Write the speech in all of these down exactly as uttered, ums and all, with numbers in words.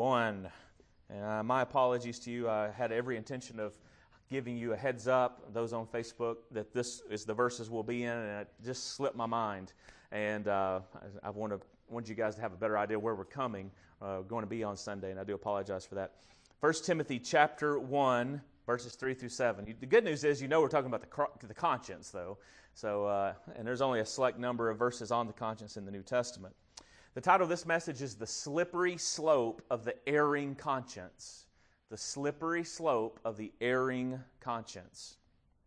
one. Uh, my apologies to you. I had every intention of giving you a heads up, those on Facebook, that this is the verses we'll be in, and it just slipped my mind. And uh, I, I want to, wanted you guys to have a better idea where we're coming, uh, going to be on Sunday, and I do apologize for that. First Timothy chapter one, verses three through seven. You, the good news is you know we're talking about the, the conscience, though. So, uh, and there's only a select number of verses on the conscience in the New Testament. The title of this message is The Slippery Slope of the Erring Conscience. The Slippery Slope of the Erring Conscience.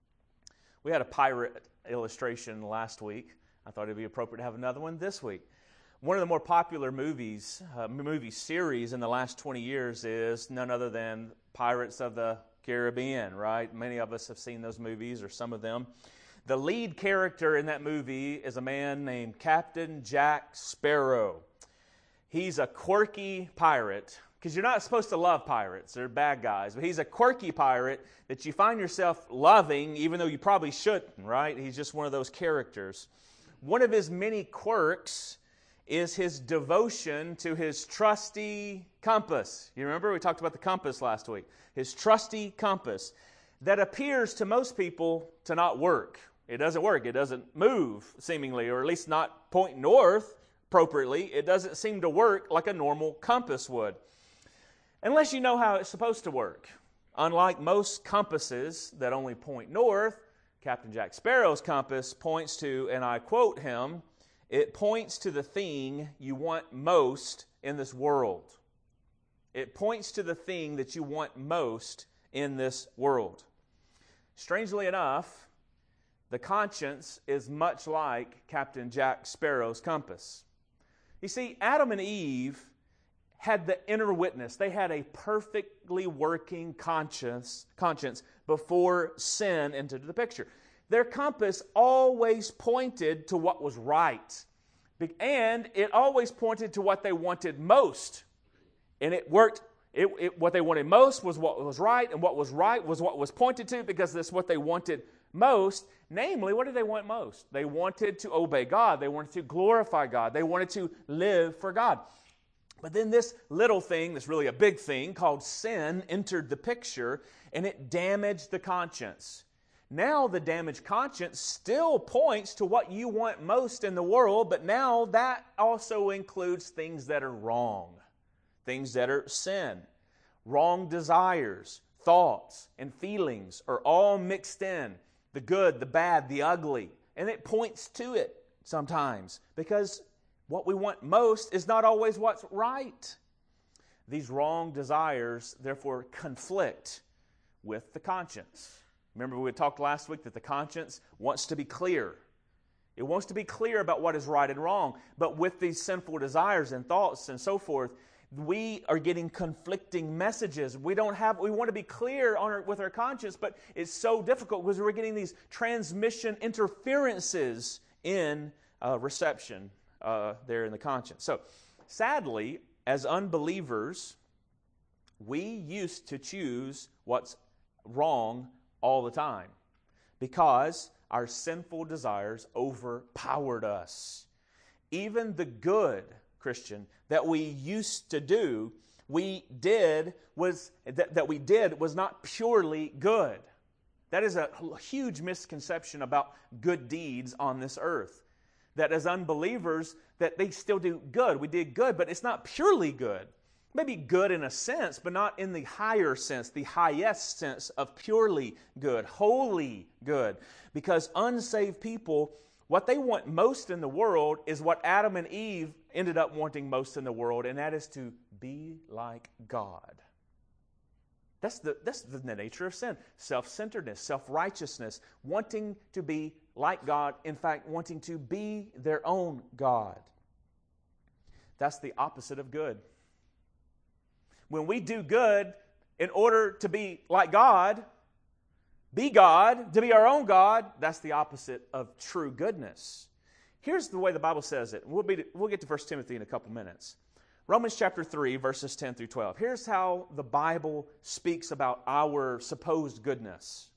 We had a pirate illustration last week. I thought it would be appropriate to have another one this week. One of the more popular movies, uh, movie series in the last twenty years is none other than Pirates of the Caribbean, right? Many of us have seen those movies, or some of them. The lead character in that movie is a man named Captain Jack Sparrow. He's a quirky pirate, because you're not supposed to love pirates. They're bad guys. But he's a quirky pirate that you find yourself loving, even though you probably shouldn't, right? He's just one of those characters. One of his many quirks is his devotion to his trusty compass. You remember we talked about the compass last week. His trusty compass that appears to most people to not work. It doesn't work. It doesn't move, seemingly, or at least not point north appropriately. It doesn't seem to work like a normal compass would. Unless you know how it's supposed to work. Unlike most compasses that only point north, Captain Jack Sparrow's compass points to, and I quote him, it points to the thing you want most in this world. It points to the thing that you want most in this world. Strangely enough, the conscience is much like Captain Jack Sparrow's compass. You see, Adam and Eve had the inner witness. They had a perfectly working conscience, conscience before sin entered the picture. Their compass always pointed to what was right. And it always pointed to what they wanted most. And it worked. It, it, what they wanted most was what was right, and what was right was what was pointed to, because that's what they wanted most. Namely, what did they want most? They wanted to obey God. They wanted to glorify God. They wanted to live for God. But then this little thing, this really a big thing called sin, entered the picture, and it damaged the conscience. Now the damaged conscience still points to what you want most in the world, but now that also includes things that are wrong, things that are sin. Wrong desires, thoughts, and feelings are all mixed in. The good, the bad, the ugly. And it points to it sometimes, because what we want most is not always what's right. These wrong desires, therefore, conflict with the conscience. Remember, we talked last week that the conscience wants to be clear. It wants to be clear about what is right and wrong. But with these sinful desires and thoughts and so forth, we are getting conflicting messages. We don't have. We want to be clear on our, with our conscience, but it's so difficult because we're getting these transmission interferences in uh, reception uh, there in the conscience. So, sadly, as unbelievers, we used to choose what's wrong all the time because our sinful desires overpowered us. Even the good, Christian, that we used to do, we did was that, that we did was not purely good. That is a huge misconception about good deeds on this earth. That as unbelievers, that they still do good. We did good, but it's not purely good. Maybe good in a sense, but not in the higher sense, the highest sense of purely good, wholly good. Because unsaved people, what they want most in the world is what Adam and Eve ended up wanting most in the world, and that is to be like God. That's the, that's the nature of sin. Self-centeredness, self-righteousness, wanting to be like God, in fact, wanting to be their own God. That's the opposite of good. When we do good in order to be like God, be God, to be our own God, that's the opposite of true goodness. Here's the way the Bible says it. We'll, be, we'll get to First Timothy in a couple minutes. Romans chapter three, verses ten through twelve. Here's how the Bible speaks about our supposed goodness.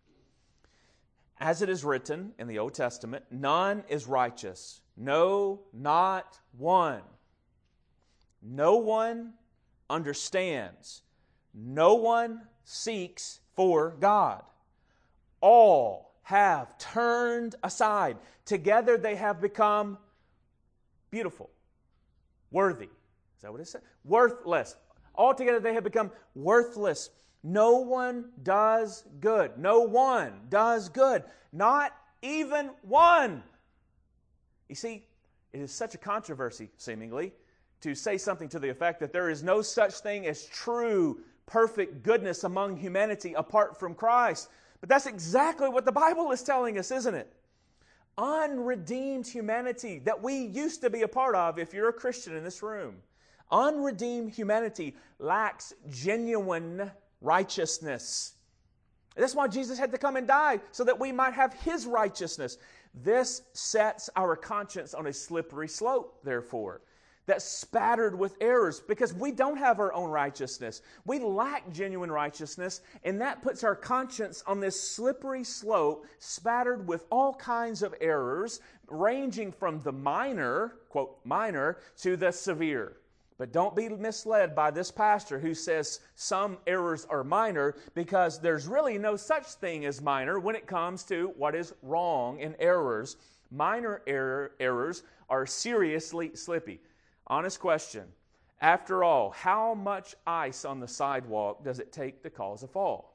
As it is written in the Old Testament, none is righteous, no, not one. No one understands. No one seeks for God. All have turned aside. Together they have become beautiful, worthy. Is that what it says? Worthless. Altogether they have become worthless. No one does good. No one does good. Not even one. You see, it is such a controversy, seemingly, to say something to the effect that there is no such thing as true, perfect goodness among humanity apart from Christ. But that's exactly what the Bible is telling us, isn't it? Unredeemed humanity that we used to be a part of, if you're a Christian in this room. Unredeemed humanity lacks genuine righteousness. That's why Jesus had to come and die, so that we might have His righteousness. This sets our conscience on a slippery slope, therefore, that's spattered with errors, because we don't have our own righteousness. We lack genuine righteousness, and that puts our conscience on this slippery slope, spattered with all kinds of errors, ranging from the minor, quote, minor, to the severe. But don't be misled by this pastor who says some errors are minor, because there's really no such thing as minor when it comes to what is wrong in errors. Minor error, errors are seriously slippy. Honest question. After all, how much ice on the sidewalk does it take to cause a fall?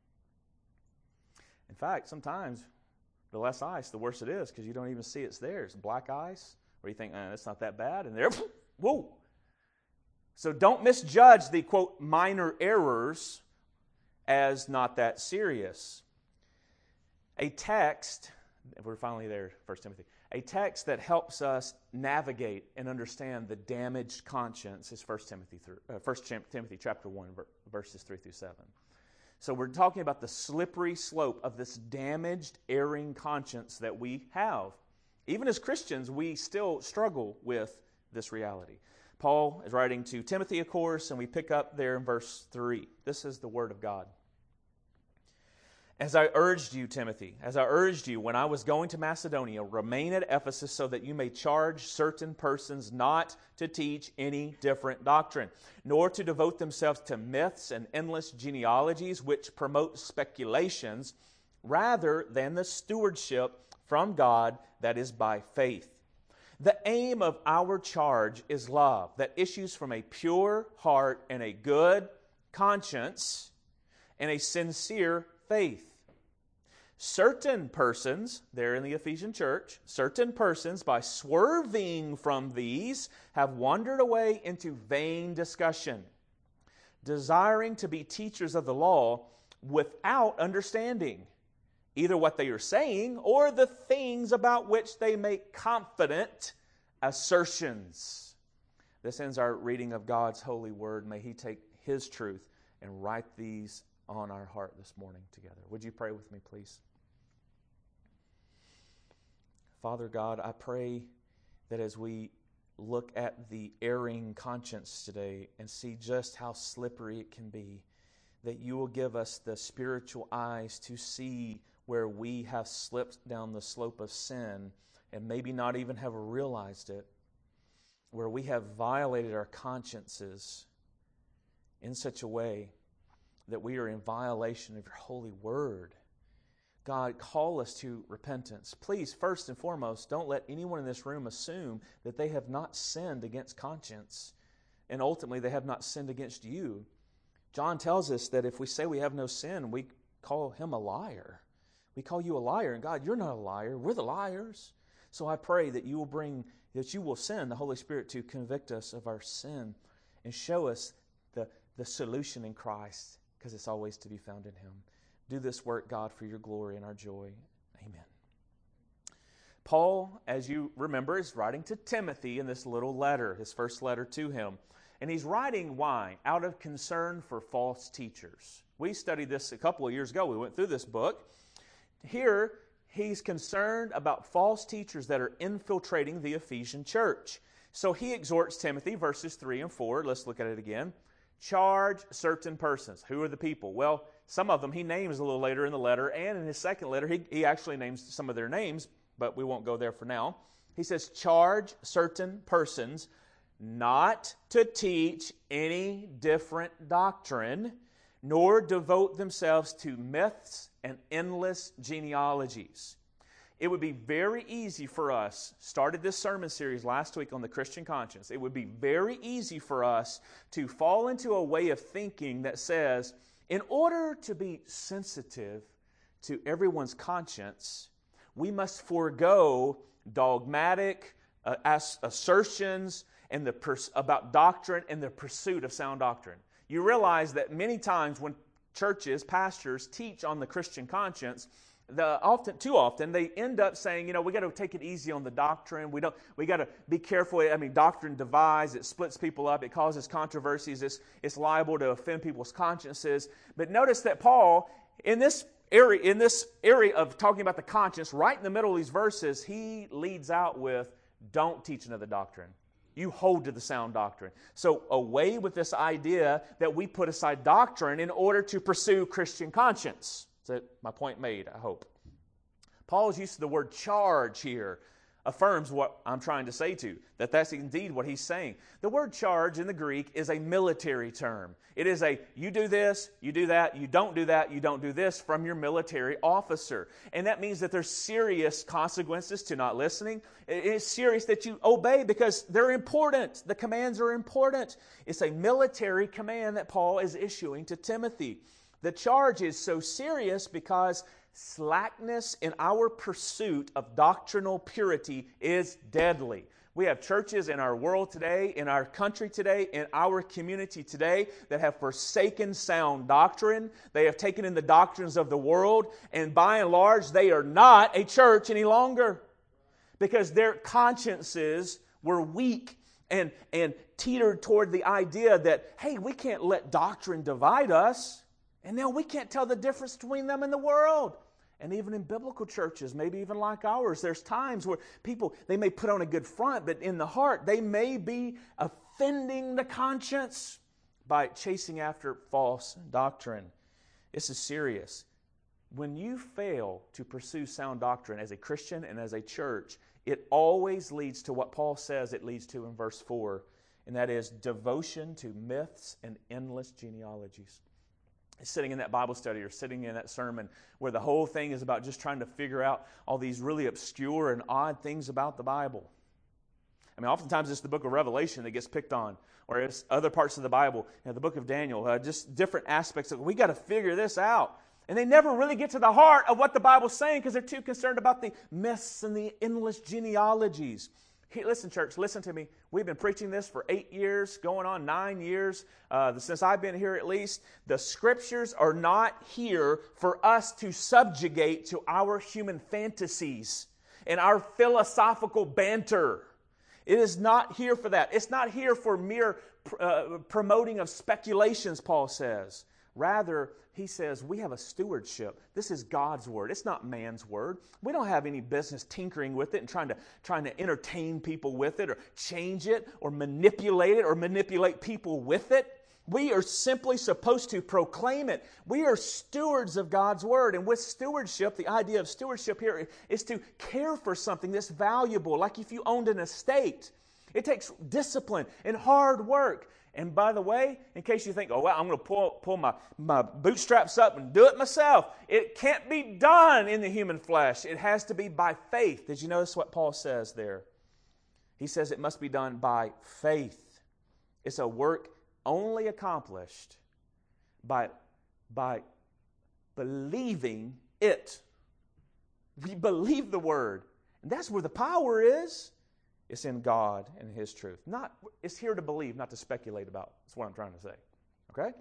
In fact, sometimes the less ice, the worse it is, because you don't even see it's there. It's black ice, where you think, eh, it's not that bad, and there, whoa. So don't misjudge the, quote, minor errors as not that serious. A text, we're finally there, First Timothy. A text that helps us navigate and understand the damaged conscience is First Timothy, uh, First Timothy chapter one, verses three through seven. So we're talking about the slippery slope of this damaged, erring conscience that we have. Even as Christians, we still struggle with this reality. Paul is writing to Timothy, of course, and we pick up there in verse three. This is the Word of God. As I urged you, Timothy, as I urged you when I was going to Macedonia, remain at Ephesus so that you may charge certain persons not to teach any different doctrine, nor to devote themselves to myths and endless genealogies which promote speculations, rather than the stewardship from God that is by faith. The aim of our charge is love that issues from a pure heart and a good conscience and a sincere faith. Certain persons, there in the Ephesian church, certain persons, by swerving from these, have wandered away into vain discussion, desiring to be teachers of the law without understanding either what they are saying or the things about which they make confident assertions. This ends our reading of God's holy word. May He take His truth and write these on our heart this morning together. Would you pray with me, please? Father God, I pray that as we look at the erring conscience today and see just how slippery it can be, that you will give us the spiritual eyes to see where we have slipped down the slope of sin and maybe not even have realized it, where we have violated our consciences in such a way that we are in violation of your holy word. God, call us to repentance. Please, first and foremost, don't let anyone in this room assume that they have not sinned against conscience, and ultimately they have not sinned against you. John tells us that if we say we have no sin, we call him a liar. We call you a liar, and God, you're not a liar. We're the liars. So I pray that you will bring, that you will send the Holy Spirit to convict us of our sin and show us the, the solution in Christ, because it's always to be found in Him. Do this work, God, for your glory and our joy. Amen. Paul, as you remember, is writing to Timothy in this little letter, his first letter to him. And he's writing why? Out of concern for false teachers. We studied this a couple of years ago. We went through this book. Here, he's concerned about false teachers that are infiltrating the Ephesian church. So he exhorts Timothy, verses three and four. Let's look at it again. Charge certain persons. Who are the people? Well, some of them he names a little later in the letter, and in his second letter, he, he actually names some of their names, but we won't go there for now. He says, charge certain persons not to teach any different doctrine, nor devote themselves to myths and endless genealogies. It would be very easy for us, started this sermon series last week on the Christian conscience, it would be very easy for us to fall into a way of thinking that says, in order to be sensitive to everyone's conscience, we must forego dogmatic uh, ass- assertions and the pers- about doctrine and the pursuit of sound doctrine. You realize that many times when churches, pastors teach on the Christian conscience, The, often, too often, they end up saying, you know, we got to take it easy on the doctrine. We don't. We got to be careful. I mean, doctrine divides. It splits people up. It causes controversies. It's, it's liable to offend people's consciences. But notice that Paul, in this area, in this area of talking about the conscience, right in the middle of these verses, he leads out with, "Don't teach another doctrine. You hold to the sound doctrine." So away with this idea that we put aside doctrine in order to pursue Christian conscience. So my point made, I hope. Paul's use of the word charge here affirms what I'm trying to say to you, that that's indeed what he's saying. The word charge in the Greek is a military term. It is a, you do this, you do that, you don't do that, you don't do this from your military officer. And that means that there's serious consequences to not listening. It is serious that you obey because they're important. The commands are important. It's a military command that Paul is issuing to Timothy. The charge is so serious because slackness in our pursuit of doctrinal purity is deadly. We have churches in our world today, in our country today, in our community today that have forsaken sound doctrine. They have taken in the doctrines of the world, and by and large, they are not a church any longer because their consciences were weak and, and teetered toward the idea that, hey, we can't let doctrine divide us. And now we can't tell the difference between them and the world. And even in biblical churches, maybe even like ours, there's times where people, they may put on a good front, but in the heart, they may be offending the conscience by chasing after false doctrine. This is serious. When you fail to pursue sound doctrine as a Christian and as a church, it always leads to what Paul says it leads to in verse four, and that is devotion to myths and endless genealogies. Sitting in that Bible study or sitting in that sermon where the whole thing is about just trying to figure out all these really obscure and odd things about the Bible. I mean, oftentimes it's the book of Revelation that gets picked on, or it's other parts of the Bible, you know, the book of Daniel, uh, just different aspects of it. We got to figure this out. And they never really get to the heart of what the Bible's saying because they're too concerned about the myths and the endless genealogies. Hey, listen, church, listen to me. We've been preaching this for eight years, going on nine years, uh, since I've been here at least. The Scriptures are not here for us to subjugate to our human fantasies and our philosophical banter. It is not here for that. It's not here for mere uh, promoting of speculations, Paul says. Rather, he says, we have a stewardship. This is God's word. It's not man's word. We don't have any business tinkering with it and trying to, trying to entertain people with it or change it or manipulate it or manipulate people with it. We are simply supposed to proclaim it. We are stewards of God's word. And with stewardship, the idea of stewardship here is to care for something that's valuable, like if you owned an estate. It takes discipline and hard work. And by the way, in case you think, oh, well, I'm going to pull, pull my, my bootstraps up and do it myself. It can't be done in the human flesh. It has to be by faith. Did you notice what Paul says there? He says it must be done by faith. It's a work only accomplished by, by believing it. We believe the word. And that's where the power is. It's in God and His truth. Not, it's here to believe, not to speculate about. That's what I'm trying to say. Okay?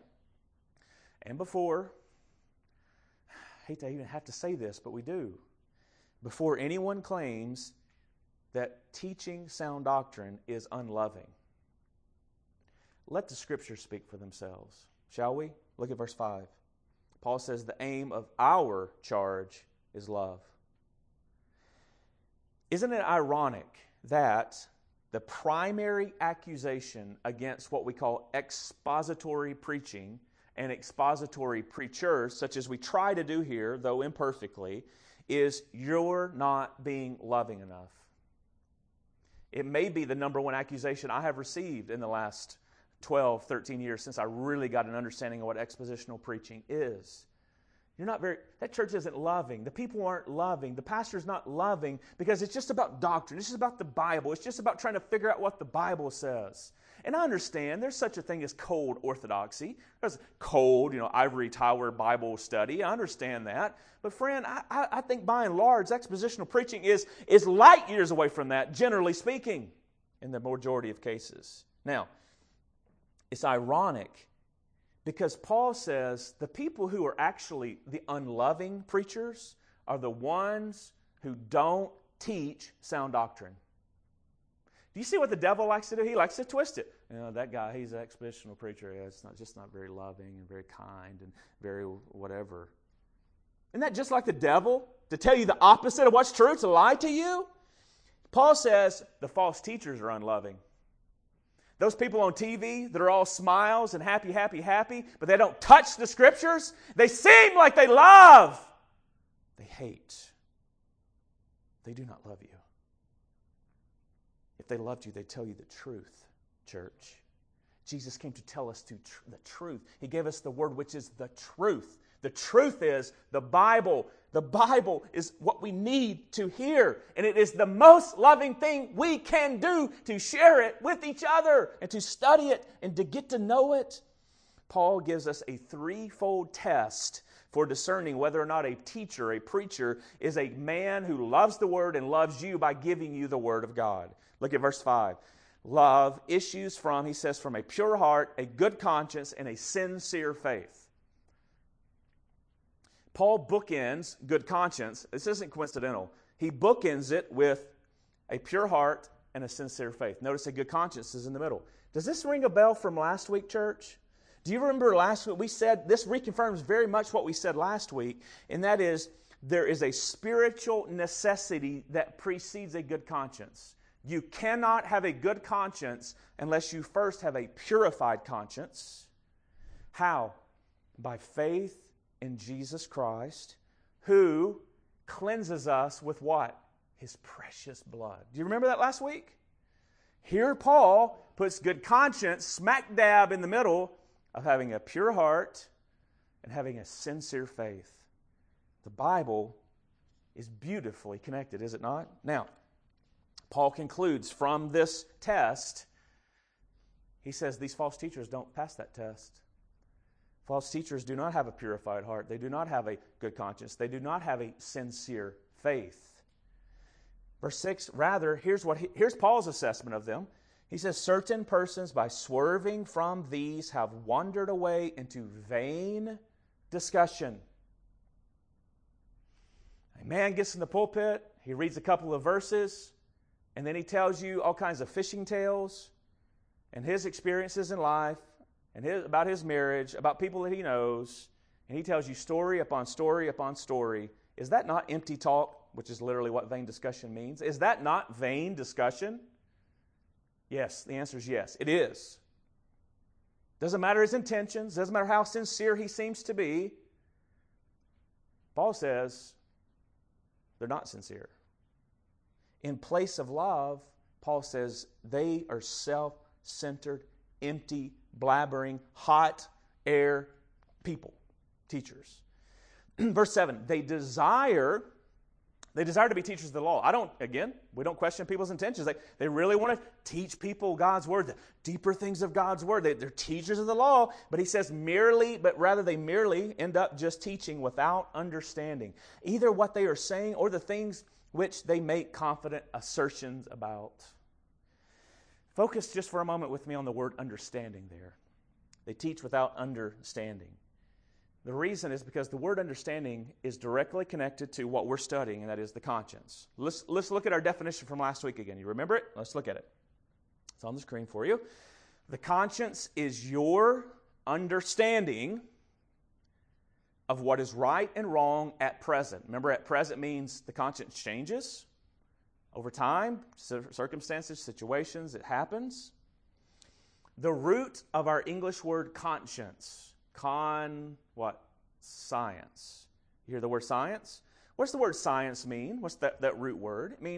And before, I hate to even have to say this, but we do. Before anyone claims that teaching sound doctrine is unloving, let the Scriptures speak for themselves. Shall we? Look at verse five. Paul says the aim of our charge is love. Isn't it ironic that the primary accusation against what we call expository preaching and expository preachers, such as we try to do here, though imperfectly, is you're not being loving enough. It may be the number one accusation I have received in the last twelve, thirteen years since I really got an understanding of what expositional preaching is. You're not very, that church isn't loving. The people aren't loving. The pastor's not loving because it's just about doctrine. It's just about the Bible. It's just about trying to figure out what the Bible says. And I understand there's such a thing as cold orthodoxy. There's cold, you know, ivory tower Bible study. I understand that. But friend, I, I, I think by and large, expositional preaching is, is light years away from that, generally speaking, in the majority of cases. Now, it's ironic because Paul says the people who are actually the unloving preachers are the ones who don't teach sound doctrine. Do you see what the devil likes to do? He likes to twist it. You know, that guy, he's an expositional preacher. Yeah, it's not just not very loving and very kind and very whatever. Isn't that just like the devil? To tell you the opposite of what's true, to lie to you? Paul says the false teachers are unloving. Those people on T V that are all smiles and happy, happy, happy, but they don't touch the Scriptures, they seem like they love. They hate. They do not love you. If they loved you, they'd tell you the truth, church. Jesus came to tell us to tr- the truth. He gave us the word which is the truth. The truth is the Bible. The Bible is what we need to hear. And it is the most loving thing we can do to share it with each other and to study it and to get to know it. Paul gives us a threefold test for discerning whether or not a teacher, a preacher, is a man who loves the Word and loves you by giving you the Word of God. Look at verse five. Love issues from, he says, from a pure heart, a good conscience, and a sincere faith. Paul bookends good conscience. This isn't coincidental. He bookends it with a pure heart and a sincere faith. Notice a good conscience is in the middle. Does this ring a bell from last week, church? Do you remember last week we said, this reconfirms very much what we said last week, and that is there is a spiritual necessity that precedes a good conscience. You cannot have a good conscience unless you first have a purified conscience. How? By faith in Jesus Christ, who cleanses us with what? His precious blood. Do you remember that last week? Here Paul puts good conscience smack dab in the middle of having a pure heart and having a sincere faith. The Bible is beautifully connected, is it not? Now, Paul concludes from this test, he says these false teachers don't pass that test. False teachers do not have a purified heart. They do not have a good conscience. They do not have a sincere faith. Verse six, rather, here's what he, here's Paul's assessment of them. He says, certain persons by swerving from these have wandered away into vain discussion. A man gets in the pulpit, he reads a couple of verses, and then he tells you all kinds of fishing tales and his experiences in life and his, about his marriage, about people that he knows, and he tells you story upon story upon story. Is that not empty talk, which is literally what vain discussion means? Is that not vain discussion? Yes, the answer is yes, it is. Doesn't matter his intentions, doesn't matter how sincere he seems to be. Paul says they're not sincere. In place of love, Paul says they are self-centered, empty, blabbering, hot air people, teachers. Verse seven, they desire, they desire to be teachers of the law. I don't, again, we don't question people's intentions. They, they really want to teach people God's word, the deeper things of God's word. They, they're teachers of the law, but he says merely, but rather they merely end up just teaching without understanding either what they are saying or the things which they make confident assertions about. Focus just for a moment with me on the word understanding there. They teach without understanding. The reason is because the word understanding is directly connected to what we're studying, and that is the conscience. Let's, let's look at our definition from last week again. You remember it? Let's look at it. It's on the screen for you. The conscience is your understanding of what is right and wrong at present. Remember, at present means the conscience changes over time, circumstances, situations, it happens. The root of our English word conscience, con, what? Science. You hear the word science? What's the word science mean? What's that, that root word? It means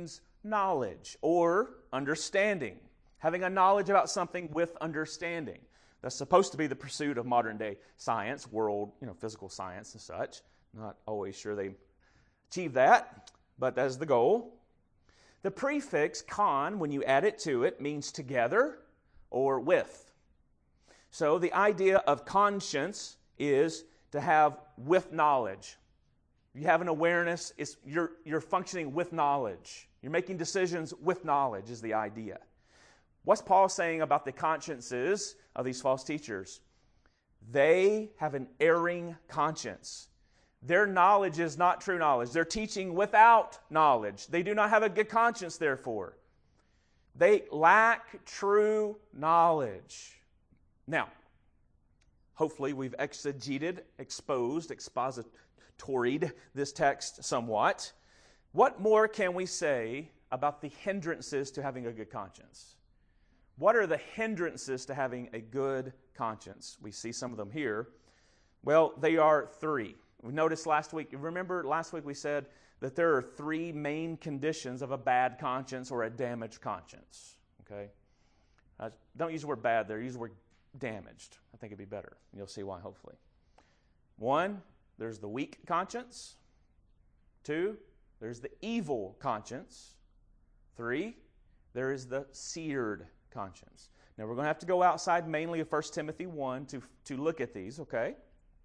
knowledge or understanding. Having a knowledge about something with understanding. That's supposed to be the pursuit of modern day science, world, you know, physical science and such. Not always sure they achieve that, but that is the goal. The prefix con, when you add it to it, means together or with. So the idea of conscience is to have with knowledge. You have an awareness, it's, you're, you're functioning with knowledge. You're making decisions with knowledge is the idea. What's Paul saying about the consciences of these false teachers? They have an erring conscience. Their knowledge is not true knowledge. They're teaching without knowledge. They do not have a good conscience, therefore. They lack true knowledge. Now, hopefully we've exegeted, exposed, expositoried this text somewhat. What more can we say about the hindrances to having a good conscience? What are the hindrances to having a good conscience? We see some of them here. Well, they are three. We noticed last week, remember last week we said that there are three main conditions of a bad conscience or a damaged conscience. Okay? Uh, don't use the word bad there, use the word damaged. I think it'd be better. You'll see why, hopefully. One, there's the weak conscience. Two, there's the evil conscience. Three, there is the seared conscience. Now, we're going to have to go outside mainly of First Timothy one to, to look at these, okay?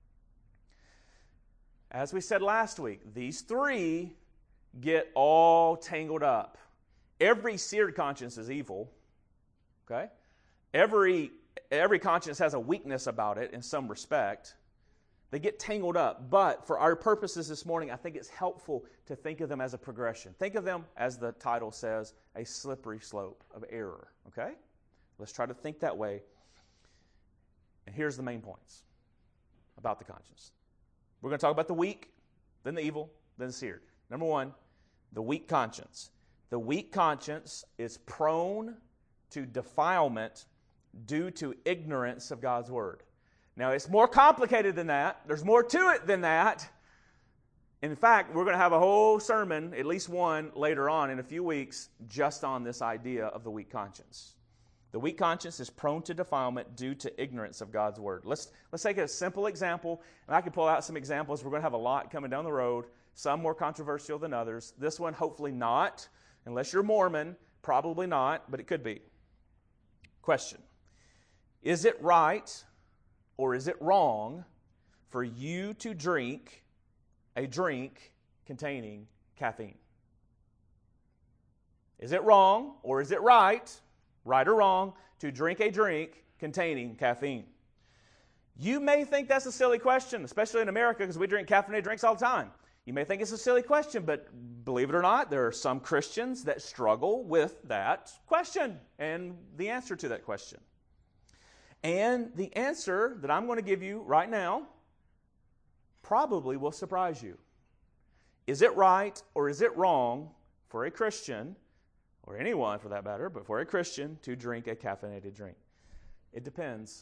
As we said last week, these three get all tangled up. Every seared conscience is evil, okay? Every, every conscience has a weakness about it in some respect. They get tangled up. But for our purposes this morning, I think it's helpful to think of them as a progression. Think of them, as the title says, a slippery slope of error. Okay? Let's try to think that way. And here's the main points about the conscience. We're going to talk about the weak, then the evil, then the seared. Number one, the weak conscience. The weak conscience is prone to defilement due to ignorance of God's Word. Now, it's more complicated than that. There's more to it than that. In fact, we're going to have a whole sermon, at least one, later on in a few weeks, just on this idea of the weak conscience. The weak conscience is prone to defilement due to ignorance of God's Word. Let's, let's take a simple example, and I can pull out some examples. We're going to have a lot coming down the road, some more controversial than others. This one, hopefully not. Unless you're Mormon, probably not, but it could be. Question. Is it right or is it wrong for you to drink a drink containing caffeine? Is it wrong or is it right, right or wrong, to drink a drink containing caffeine? You may think that's a silly question, especially in America because we drink caffeinated drinks all the time. You may think it's a silly question, but believe it or not, there are some Christians that struggle with that question and the answer to that question. And the answer that I'm going to give you right now probably will surprise you. Is it right or is it wrong for a Christian, or anyone for that matter, but for a Christian to drink a caffeinated drink? It depends.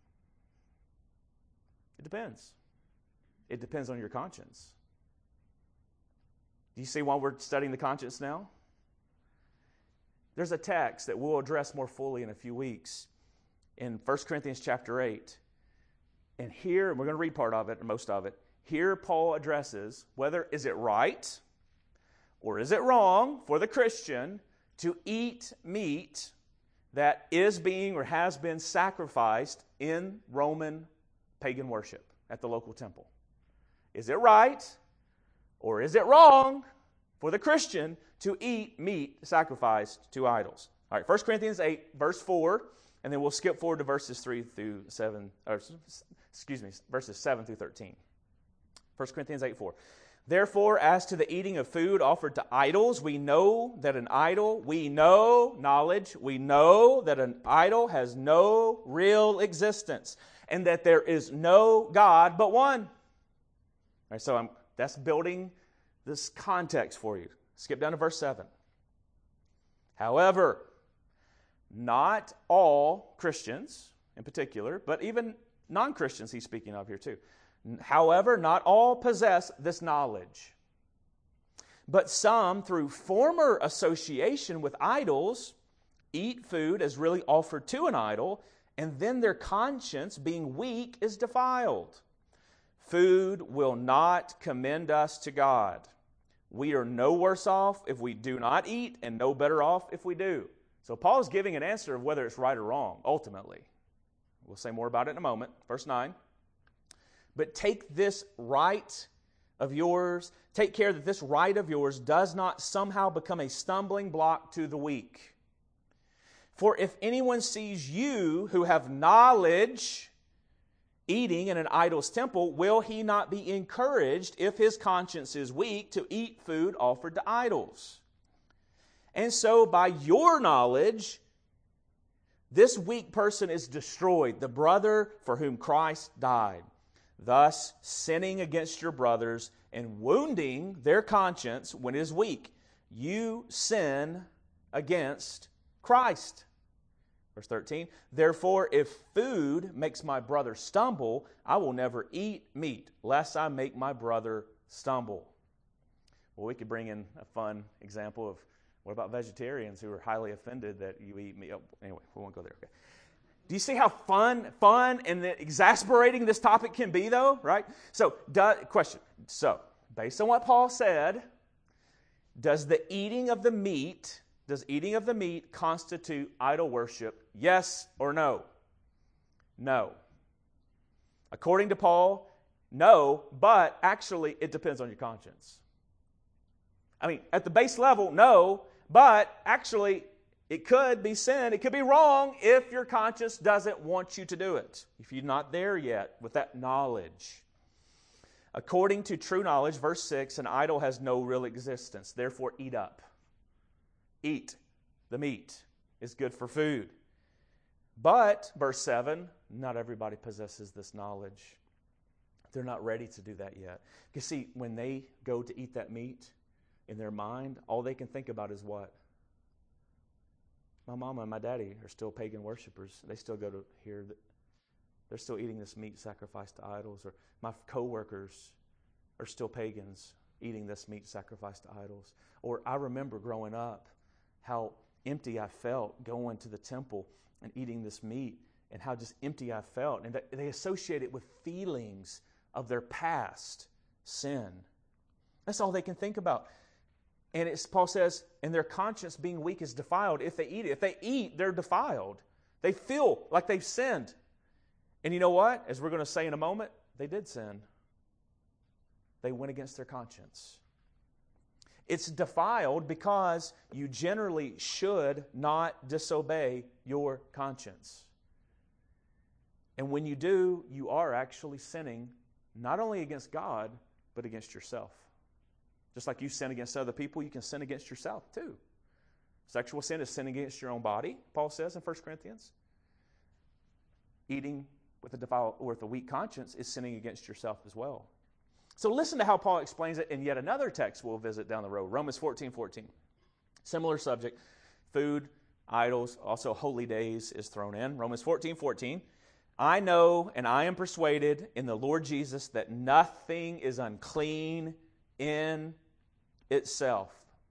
It depends. It depends on your conscience. Do you see why we're studying the conscience now? There's a text that we'll address more fully in a few weeks in First Corinthians chapter eight. And here, we're going to read part of it, or most of it. Here Paul addresses whether is it right or is it wrong for the Christian to eat meat that is being or has been sacrificed in Roman pagan worship at the local temple. Is it right or is it wrong for the Christian to eat meat sacrificed to idols? All right, First Corinthians eight, verse four, and then we'll skip forward to verses three through seven, or excuse me, verses seven through thirteen. First Corinthians eight, four. Therefore, as to the eating of food offered to idols, we know that an idol, we know, knowledge, we know that an idol has no real existence, and that there is no God but one. All right, so I'm, that's building this context for you. Skip down to verse seven. However, not all Christians in particular, but even non-Christians he's speaking of here too. However, not all possess this knowledge. But some, through former association with idols, eat food as really offered to an idol, and then their conscience, being weak, is defiled. Food will not commend us to God. We are no worse off if we do not eat, and no better off if we do. So Paul is giving an answer of whether it's right or wrong, ultimately. We'll say more about it in a moment. Verse nine. But take this right of yours, take care that this right of yours does not somehow become a stumbling block to the weak. For if anyone sees you who have knowledge eating in an idol's temple, will he not be encouraged, if his conscience is weak, to eat food offered to idols? And so by your knowledge, this weak person is destroyed, the brother for whom Christ died. Thus, sinning against your brothers and wounding their conscience when it is weak, you sin against Christ. Verse thirteen, therefore, if food makes my brother stumble, I will never eat meat, lest I make my brother stumble. Well, we could bring in a fun example of, what about vegetarians who are highly offended that you eat meat? Oh, anyway, we won't go there. Okay. Do you see how fun, fun and exasperating this topic can be, though? Right? So, do, question. So, based on what Paul said, does the eating of the meat, does eating of the meat constitute idol worship? Yes or no? No. According to Paul, no, but actually it depends on your conscience. I mean, at the base level, no, but actually it could be sin. It could be wrong if your conscience doesn't want you to do it. If you're not there yet with that knowledge. According to true knowledge, verse six, an idol has no real existence. Therefore, eat up. Eat the meat. It's good for food. But, verse seven, not everybody possesses this knowledge. They're not ready to do that yet. You see, when they go to eat that meat, in their mind, all they can think about is what? My mama and my daddy are still pagan worshipers. They still go to hear that they're still eating this meat sacrificed to idols. Or my coworkers are still pagans eating this meat sacrificed to idols. Or I remember growing up how empty I felt going to the temple and eating this meat, and how just empty I felt. And they associate it with feelings of their past sin. That's all they can think about. And it's, Paul says, and their conscience being weak is defiled if they eat it. If they eat, they're defiled. They feel like they've sinned. And you know what? As we're going to say in a moment, they did sin. They went against their conscience. It's defiled because you generally should not disobey your conscience. And when you do, you are actually sinning not only against God, but against yourself. Just like you sin against other people, you can sin against yourself too. Sexual sin is sin against your own body, Paul says in First Corinthians. Eating with a defiled, or with a weak conscience is sinning against yourself as well. So listen to how Paul explains it in yet another text we'll visit down the road. Romans fourteen fourteen. Similar subject. Food, idols, also holy days is thrown in. Romans fourteen fourteen. I know and I am persuaded in the Lord Jesus that nothing is unclean in itself.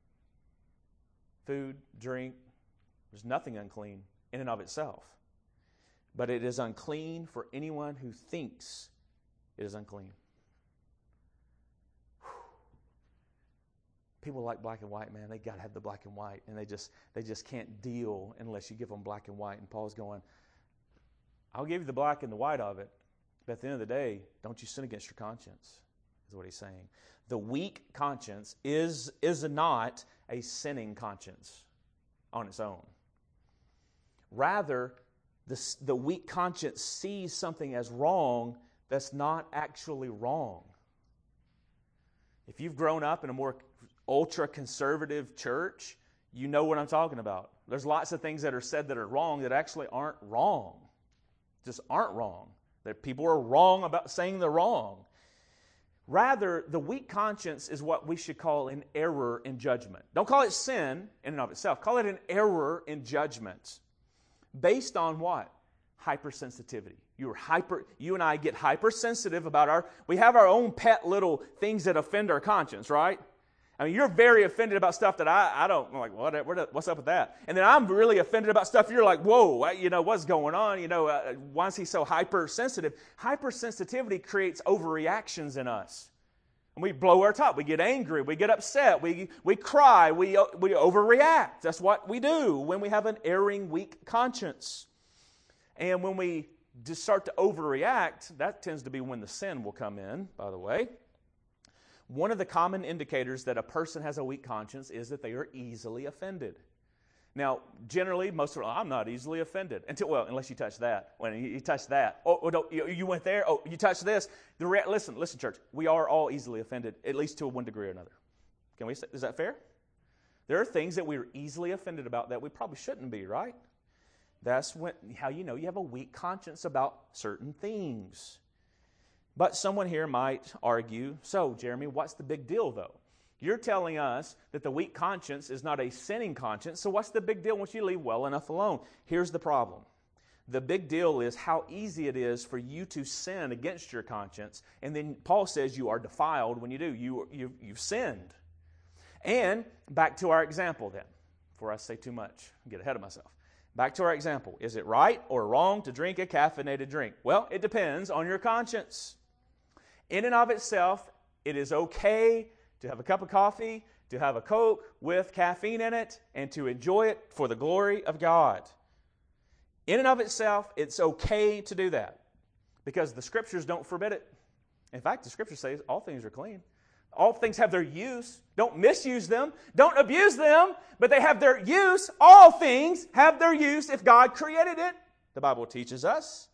Food, drink, there's nothing unclean in and of itself. But it is unclean for anyone who thinks it is unclean. Whew. People like black and white, man. They got to have the black and white. And they just they just can't deal unless you give them black and white. And Paul's going, I'll give you the black and the white of it. But at the end of the day, don't you sin against your conscience, is what he's saying. The weak conscience is, is not a sinning conscience on its own. Rather, the, the weak conscience sees something as wrong that's not actually wrong. If you've grown up in a more ultra-conservative church, you know what I'm talking about. There's lots of things that are said that are wrong that actually aren't wrong. Just aren't wrong. That people are wrong about saying they're wrong. Rather, the weak conscience is what we should call an error in judgment. Don't call it sin in and of itself. Call it an error in judgment. Based on what? Hypersensitivity. You're hyper, you and I get hypersensitive about our, we have our own pet little things that offend our conscience, right? I mean, you're very offended about stuff that I, I don't, I'm like, what, what, what's up with that? And then I'm really offended about stuff you're like, whoa, you know, what's going on? You know, uh, why is he so hypersensitive? Hypersensitivity creates overreactions in us. And we blow our top. We get angry. We get upset. We, we cry. We, we overreact. That's what we do when we have an erring, weak conscience. And when we just start to overreact, that tends to be when the sin will come in, by the way. One of the common indicators that a person has a weak conscience is that they are easily offended. Now, generally, most of them, I'm not easily offended. Until, well, unless you touch that. When you, you touch that. Oh, oh no, you, you went there. Oh, you touched this. The re- listen, listen, church. We are all easily offended, at least to one degree or another. Can we say, is that fair? There are things that we're easily offended about that we probably shouldn't be, right? That's when, how you know you have a weak conscience about certain things. But someone here might argue, so, Jeremy, what's the big deal, though? You're telling us that the weak conscience is not a sinning conscience, so what's the big deal once you leave well enough alone? Here's the problem. The big deal is how easy it is for you to sin against your conscience, and then Paul says you are defiled when you do. You, you, you've sinned. And back to our example then, before I say too much, get ahead of myself. Back to our example. Is it right or wrong to drink a caffeinated drink? Well, it depends on your conscience. In and of itself, it is okay to have a cup of coffee, to have a Coke with caffeine in it, and to enjoy it for the glory of God. In and of itself, it's okay to do that because the Scriptures don't forbid it. In fact, the Scripture says all things are clean. All things have their use. Don't misuse them. Don't abuse them, but they have their use. All things have their use if God created it. The Bible teaches us.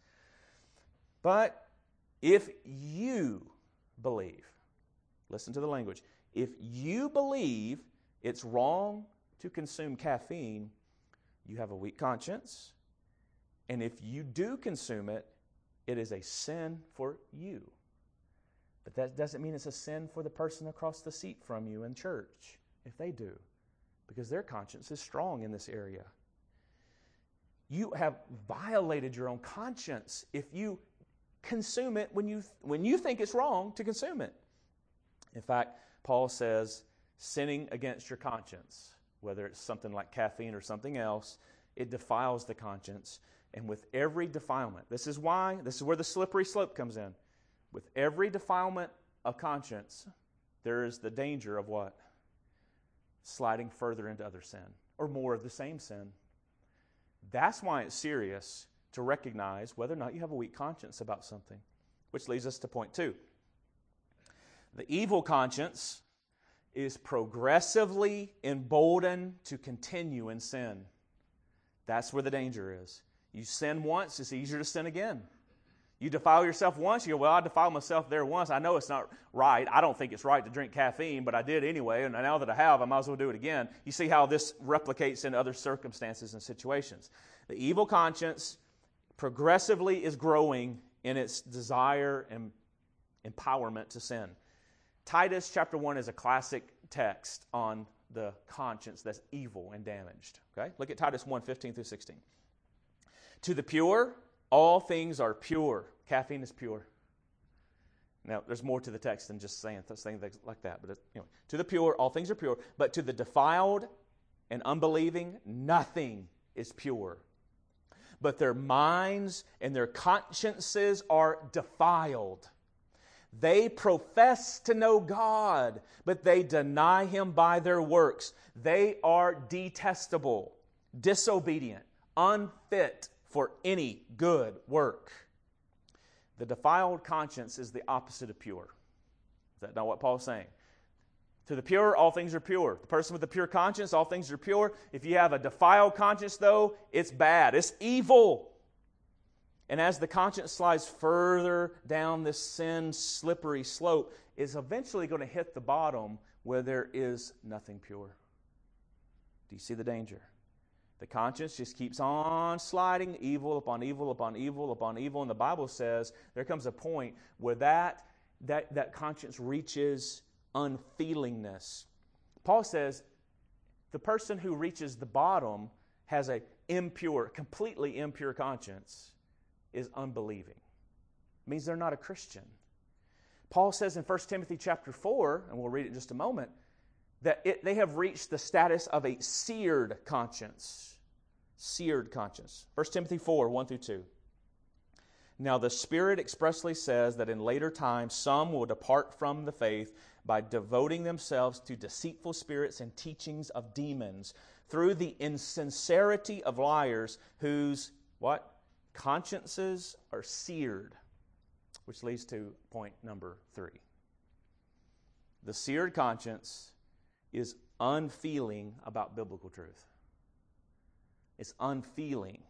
But if you believe, listen to the language, if you believe it's wrong to consume caffeine, you have a weak conscience. And if you do consume it, it is a sin for you. But that doesn't mean it's a sin for the person across the seat from you in church, if they do, because their conscience is strong in this area. You have violated your own conscience if you consume it when you when you think it's wrong to consume it. In fact, Paul says sinning against your conscience, whether it's something like caffeine or something else, it defiles the conscience. And with every defilement, this is why, this is where the slippery slope comes in. With every defilement of conscience, there is the danger of what? Sliding further into other sin, or more of the same sin. That's why it's serious to recognize whether or not you have a weak conscience about something. Which leads us to point two. The evil conscience is progressively emboldened to continue in sin. That's where the danger is. You sin once, it's easier to sin again. You defile yourself once, you go, well, I defiled myself there once. I know it's not right. I don't think it's right to drink caffeine, but I did anyway, and now that I have, I might as well do it again. You see how this replicates in other circumstances and situations. The evil conscience progressively is growing in its desire and empowerment to sin. Titus chapter one is a classic text on the conscience that's evil and damaged. Okay? Look at Titus one, fifteen through sixteen. To the pure, all things are pure. Caffeine is pure. Now, there's more to the text than just saying, saying things like that. But anyway, to the pure, all things are pure. But to the defiled and unbelieving, nothing is pure. But their minds and their consciences are defiled. They profess to know God, but they deny Him by their works. They are detestable, disobedient, unfit for any good work. The defiled conscience is the opposite of pure. Is that not what Paul's saying? To the pure, all things are pure. The person with a pure conscience, all things are pure. If you have a defiled conscience, though, it's bad. It's evil. And as the conscience slides further down this sin slippery slope, it's eventually going to hit the bottom where there is nothing pure. Do you see the danger? The conscience just keeps on sliding, evil upon evil upon evil upon evil. And the Bible says there comes a point where that, that, that conscience reaches unfeelingness. Paul says the person who reaches the bottom has an impure, completely impure conscience, is unbelieving. It means they're not a Christian. Paul says in First Timothy chapter four, and we'll read it in just a moment, that it, they have reached the status of a seared conscience. Seared conscience. First Timothy four, one through two. Now the Spirit expressly says that in later times some will depart from the faith by devoting themselves to deceitful spirits and teachings of demons, through the insincerity of liars whose, what? Consciences are seared. Which leads to point number three. The seared conscience is unfeeling about biblical truth. It's unfeeling,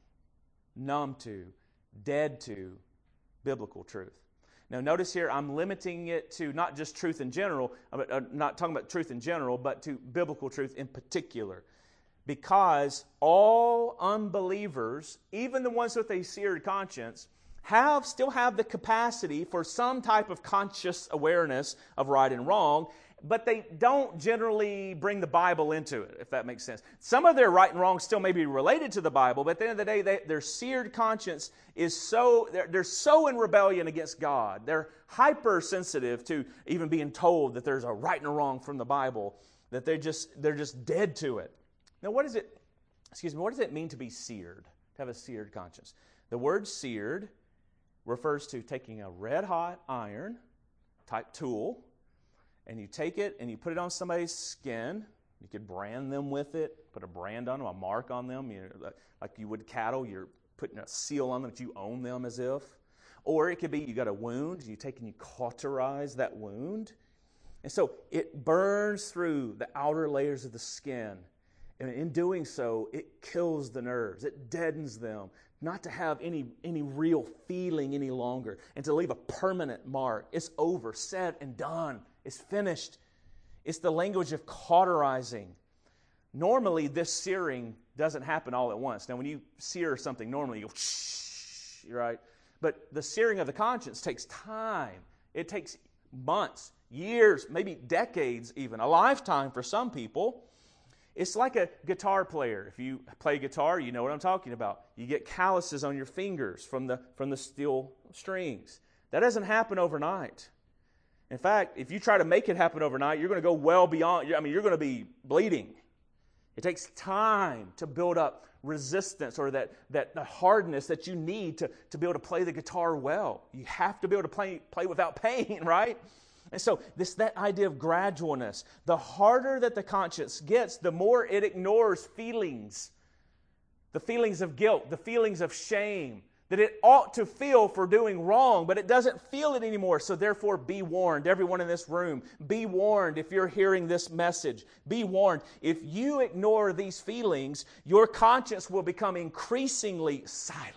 numb to, dead to biblical truth. Now notice here, I'm limiting it to not just truth in general, uh, not talking about truth in general, but to biblical truth in particular. Because all unbelievers, even the ones with a seared conscience, have still have the capacity for some type of conscious awareness of right and wrong, but they don't generally bring the Bible into it, if that makes sense. Some of their right and wrong still may be related to the Bible, but at the end of the day, they, their seared conscience is so, they're, they're so in rebellion against God. They're hypersensitive to even being told that there's a right and a wrong from the Bible, that they're just, they're just dead to it. Now, what does it, excuse me, what does it mean to be seared, to have a seared conscience? The word seared refers to taking a red-hot iron type tool, and you take it and you put it on somebody's skin. You could brand them with it, put a brand on them, a mark on them, you know, like you would cattle. You're putting a seal on them that you own them as if. Or it could be you got a wound, you take and you cauterize that wound. And so it burns through the outer layers of the skin. And in doing so, it kills the nerves. It deadens them. Not to have any, any real feeling any longer. And to leave a permanent mark. It's over, said and done. It's finished. It's the language of cauterizing. Normally, this searing doesn't happen all at once. Now, when you sear something, normally you go, shh, right? But the searing of the conscience takes time. It takes months, years, maybe decades even, a lifetime for some people. It's like a guitar player. If you play guitar, you know what I'm talking about. You get calluses on your fingers from the, from the steel strings. That doesn't happen overnight. In fact, if you try to make it happen overnight, you're going to go well beyond, I mean, you're going to be bleeding. It takes time to build up resistance or that, that the hardness that you need to, to be able to play the guitar well. You have to be able to play, play without pain, right? And so this that idea of gradualness, the harder that the conscience gets, the more it ignores feelings. The feelings of guilt, the feelings of shame, that it ought to feel for doing wrong, but it doesn't feel it anymore. So therefore, be warned, everyone in this room. Be warned if you're hearing this message. Be warned. If you ignore these feelings, your conscience will become increasingly silent.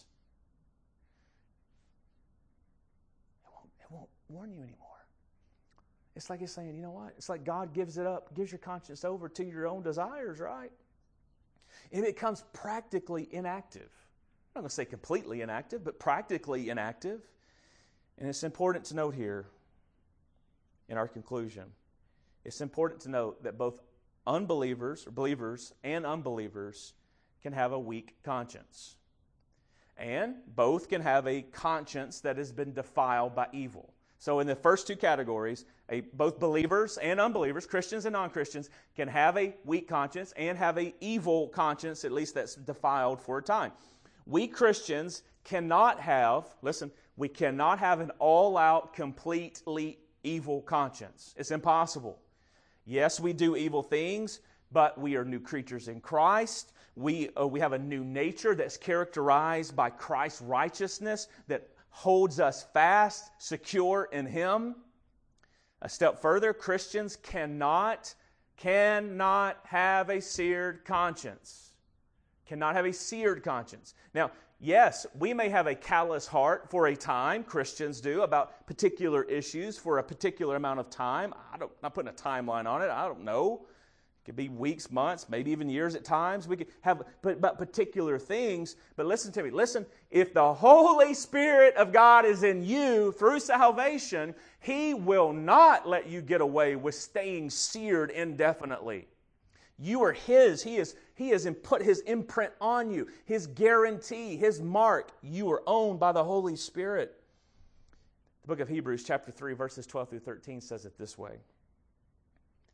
It won't, it won't warn you anymore. It's like it's saying, you know what? It's like God gives it up, gives your conscience over to your own desires, right? It becomes practically inactive. I'm not going to say completely inactive, but practically inactive. And it's important to note here, in our conclusion, it's important to note that both unbelievers, or believers and unbelievers, can have a weak conscience. And both can have a conscience that has been defiled by evil. So in the first two categories, a, both believers and unbelievers, Christians and non-Christians, can have a weak conscience and have an evil conscience, at least that's defiled for a time. We Christians cannot have, listen, we cannot have an all-out, completely evil conscience. It's impossible. Yes, we do evil things, but we are new creatures in Christ. We, uh, we have a new nature that's characterized by Christ's righteousness that holds us fast, secure in Him. A step further, Christians cannot, cannot have a seared conscience. Cannot have a seared conscience. Now, yes, we may have a callous heart for a time, Christians do, about particular issues for a particular amount of time. I don't, I'm not putting a timeline on it. I don't know. It could be weeks, months, maybe even years at times. We could have but about particular things. But listen to me. Listen, if the Holy Spirit of God is in you through salvation, He will not let you get away with staying seared indefinitely. You are His. He is, he has put His imprint on you, His guarantee, His mark. You are owned by the Holy Spirit. The book of Hebrews chapter three, verses twelve through thirteen says it this way.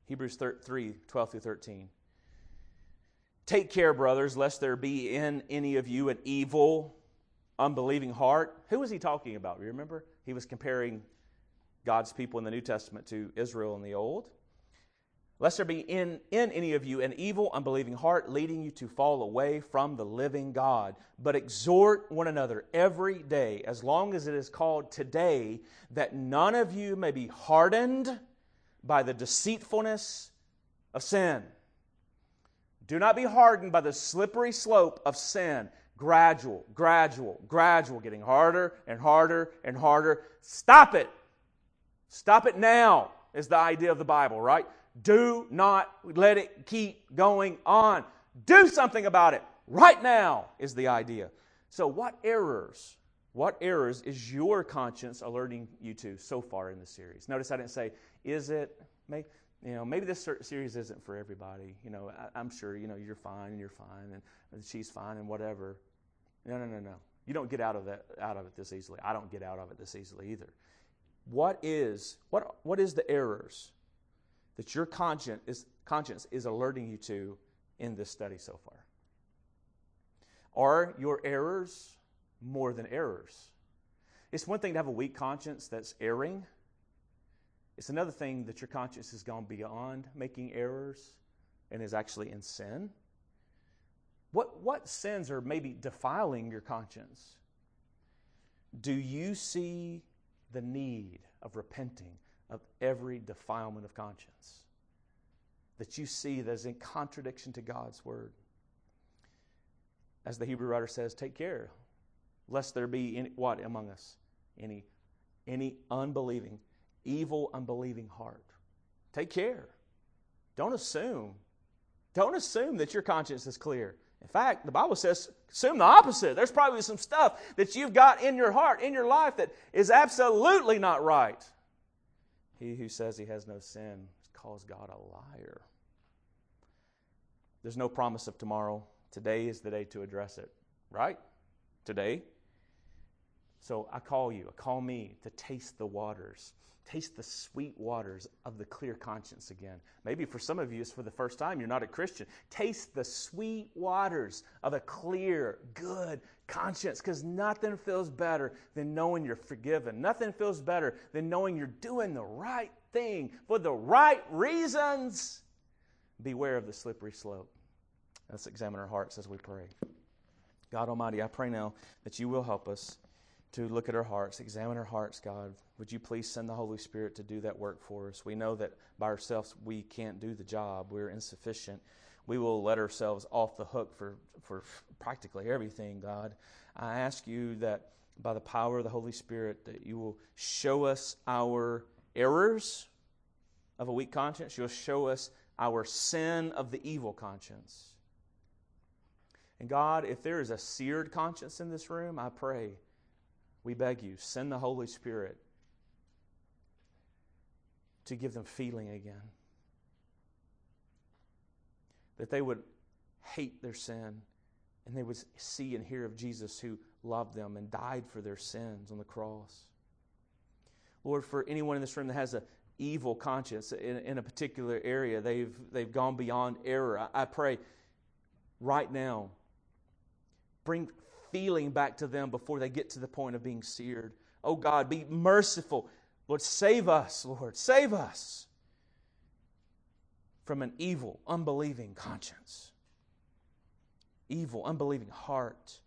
Hebrews three, twelve through thirteen. Take care, brothers, lest there be in any of you an evil, unbelieving heart. Who was he talking about? You remember? He was comparing God's people in the New Testament to Israel in the Old. Lest there be in, in any of you an evil, unbelieving heart, leading you to fall away from the living God. But exhort one another every day, as long as it is called today, that none of you may be hardened by the deceitfulness of sin. Do not be hardened by the slippery slope of sin. Gradual, gradual, gradual, getting harder and harder and harder. Stop it. Stop it now is the idea of the Bible, right? Do not let it keep going on. Do something about it right now is the idea. So what errors, what errors is your conscience alerting you to so far in the series? Notice I didn't say, is it, may, you know, maybe this series isn't for everybody. You know, I, I'm sure, you know, you're fine and you're fine and, and she's fine and whatever. No, no, no, no. You don't get out of that out of it this easily. I don't get out of it this easily either. What is what what is the errors that your conscience is conscience is alerting you to in this study so far? Are your errors more than errors? It's one thing to have a weak conscience that's erring. It's another thing that your conscience has gone beyond making errors and is actually in sin. What, what sins are maybe defiling your conscience? Do you see the need of repenting of every defilement of conscience that you see that is in contradiction to God's Word? As the Hebrew writer says, take care, lest there be any, what among us? Any, any unbelieving, evil, unbelieving heart. Take care. Don't assume. Don't assume that your conscience is clear. In fact, the Bible says, assume the opposite. There's probably some stuff that you've got in your heart, in your life, that is absolutely not right. He who says he has no sin calls God a liar. There's no promise of tomorrow. Today is the day to address it, right? Today. So I call you, I call me to taste the waters. Taste the sweet waters of the clear conscience again. Maybe for some of you it's for the first time. You're not a Christian. Taste the sweet waters of a clear, good conscience, because nothing feels better than knowing you're forgiven. Nothing feels better than knowing you're doing the right thing for the right reasons. Beware of the slippery slope. Let's examine our hearts as we pray. God Almighty, I pray now that you will help us to look at our hearts, examine our hearts, God. Would you please send the Holy Spirit to do that work for us? We know that by ourselves we can't do the job. We're insufficient. We will let ourselves off the hook for, for practically everything, God. I ask you that by the power of the Holy Spirit that you will show us our errors of a weak conscience. You'll show us our sin of the evil conscience. And God, if there is a seared conscience in this room, I pray, we beg you, send the Holy Spirit to give them feeling again. That they would hate their sin and they would see and hear of Jesus who loved them and died for their sins on the cross. Lord, for anyone in this room that has an evil conscience in, in a particular area, they've, they've gone beyond error, I, I pray right now, bring feeling back to them before they get to the point of being seared. Oh God, be merciful. Lord, save us, Lord. Save us from an evil, unbelieving conscience. Evil, unbelieving heart.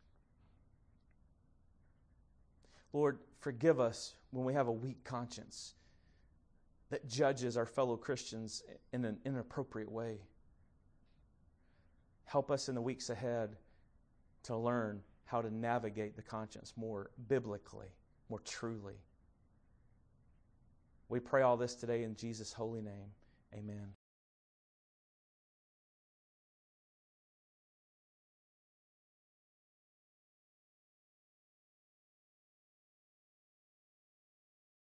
Lord, forgive us when we have a weak conscience that judges our fellow Christians in an inappropriate way. Help us in the weeks ahead to learn how to navigate the conscience more biblically, more truly. We pray all this today in Jesus' holy name. Amen.